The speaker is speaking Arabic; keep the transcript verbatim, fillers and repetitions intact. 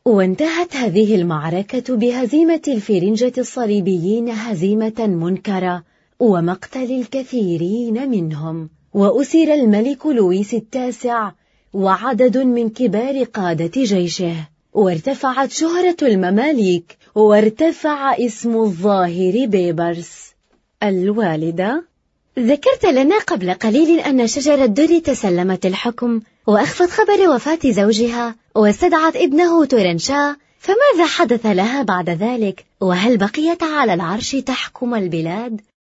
وانتهت هذه المعركة بهزيمة الفرنجة الصليبيين هزيمة منكرة ومقتل الكثيرين منهم، وأسر الملك لويس التاسع وعدد من كبار قادة جيشه، وارتفعت شهرة المماليك وارتفع اسم الظاهر بيبرس. الوالدة: ذكرت لنا قبل قليل أن شجرة در تسلمت الحكم وأخفت خبر وفاة زوجها واستدعت ابنه تورنشاه، فماذا حدث لها بعد ذلك؟ وهل بقيت على العرش تحكم البلاد؟